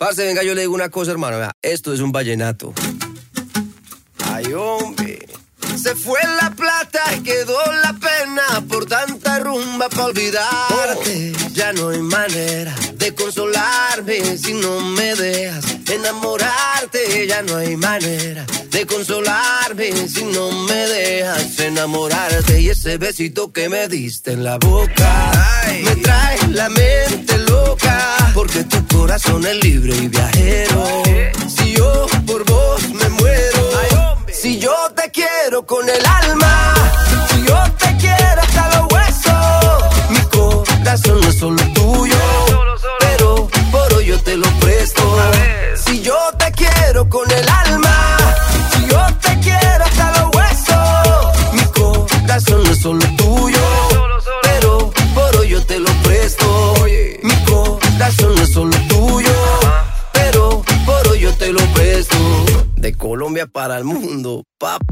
Parce, venga, yo le digo una cosa, hermano. Vea, esto es un vallenato. Ay, hombre. Se fue la plata y quedó la pena por tanta rumba pa' olvidarte. Ya no hay manera de consolarme si no me dejas enamorarte. Ya no hay manera de consolarme si no me dejas enamorarte. Y ese besito que me diste en la boca, ay, me trae la mente loca, porque tu corazón es libre y viajero. Si yo por vos me muero, si yo te quiero con el alma, si yo te quiero hasta los huesos, mi corazón no es solo tuyo, pero por hoy yo te lo presto. Si yo te quiero con el alma, si yo te quiero hasta los huesos, mi corazón no es solo tuyo, pero por hoy yo te lo presto. Mi corazón no es solo tuyo, pero por hoy yo te lo presto. De Colombia para el mundo, papá.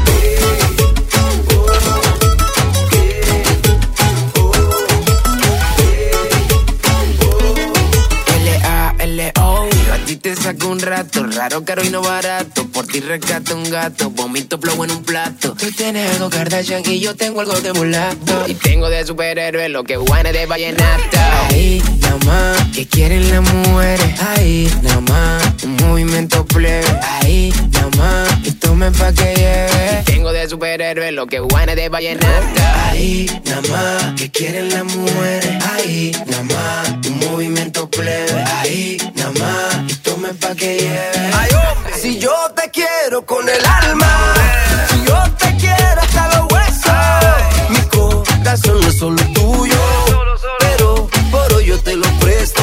L-A-L-O. A ti te saco un rato, raro, caro y no barato. Por ti rescato un gato, vomito flow en un plato. Tú tienes algo Kardashian y yo tengo algo de mulato. Y tengo de superhéroe lo que Juana de vallenato. Ahí, nada más, que quieren las mujeres. Ahí, nada más, un movimiento plebe. Ahí, nada más, y tomen pa' que lleve. Y tengo de superhéroe lo que Juana de vallenato. Ahí, nada más, que quieren las mujeres. Ahí, nada más, un movimiento plebe. Ahí, nada más, y tomen pa' que lleve. Ay, si yo te quiero con el alma, si yo te quiero hasta los huesos, mi corazón no es solo tuyo, pero por hoy yo te lo presto.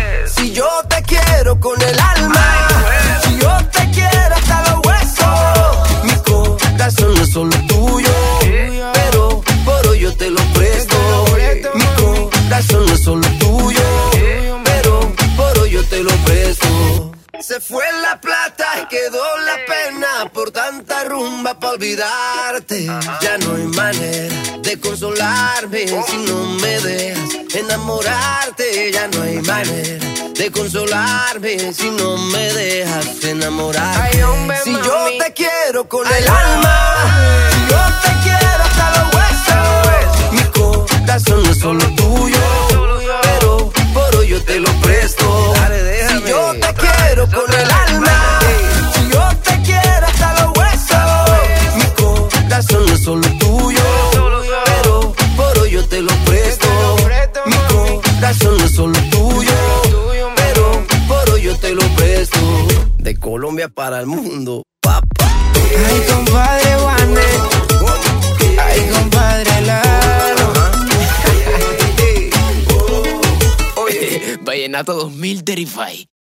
Si yo te quiero con el alma, si yo te quiero hasta los huesos, mi corazón no es solo tuyo, pero por hoy yo te lo presto. Mi corazón no es solo tuyo, pero por hoy yo te lo presto. Se fue la plata y quedó la pena por tanta rumba pa' olvidarte. Ya no hay manera de consolarme si no me dejas enamorarte. Ya no hay manera de consolarme si no me dejas enamorarte. Si yo te quiero con el alma, si yo te quiero hasta los huesos, mi corazón no es solo tuyo, pero por hoy yo te lo presto. Si yo te quiero con el alma, si yo te quiero hasta los huesos, mi corazón no es solo tuyo, pero por hoy yo te lo presto. Mi corazón no es solo tuyo, pero por hoy yo te lo presto. De Colombia para el mundo, papá. Ay, compadre Juanes. Ay, compadre Lalo. Vallenato 2035.